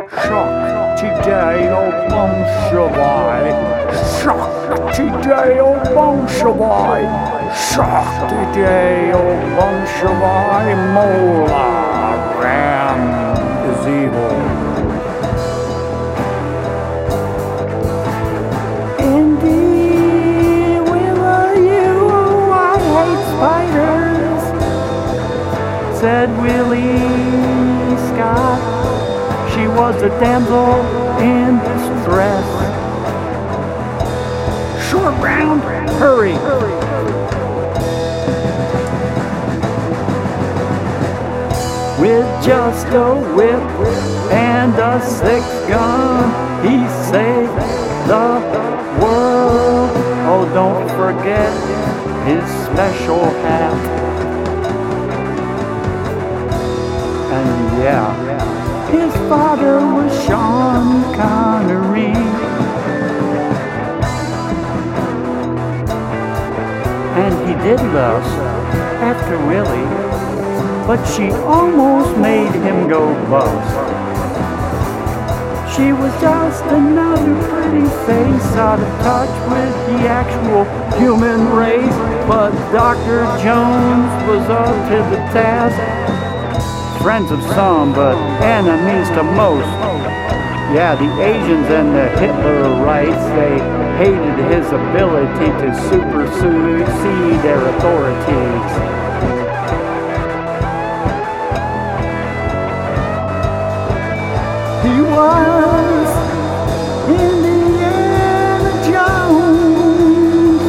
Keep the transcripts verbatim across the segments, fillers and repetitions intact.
Shakti Deo Bum Shivai. Shakti Deo Bum Shivai. Shakti Deo Bum Shivai. Mola Ram is evil. Indeed, will you? I hate spiders, said Willie Scott. She was a damsel in distress. Short round, hurry. With just a whip and a six gun, he saved the world. Oh, don't forget his special hat. And yeah, his father was Sean Connery. And he did lust after Willie, but she almost made him go bust. She was just another pretty face, out of touch with the actual human race. But Doctor Jones was up to the task. Friends of some, but enemies to most. Yeah, the Asians and the Hitlerites, they hated his ability to supersede their authorities. He was Indiana Jones.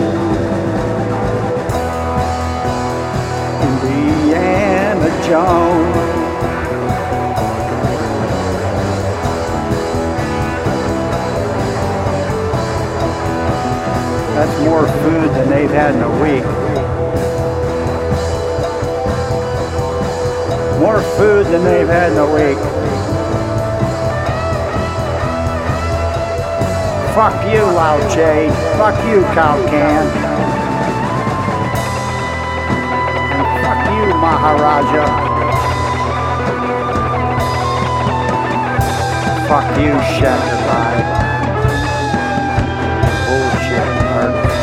Indiana Jones. That's more food than they've had in a week. More food than they've had in a week. Fuck you, Lao Che. Fuck you, Cow Can. And fuck you, Maharaja. Fuck you, Shatterby. Bullshit artist.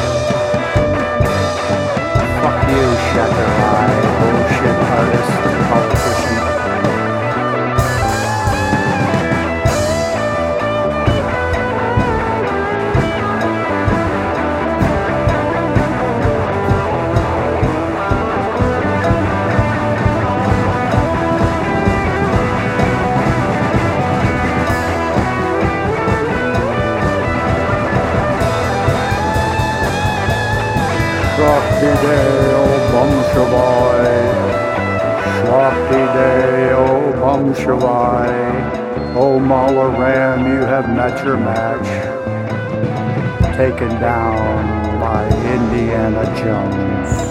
Fuck you, Shatterby. Bullshit artist, politician. Shakti Deo Bum Shivai. Shakti Deo Bum Shivai. Oh, Mala Ram, you have met your match. Taken down by Indiana Jones.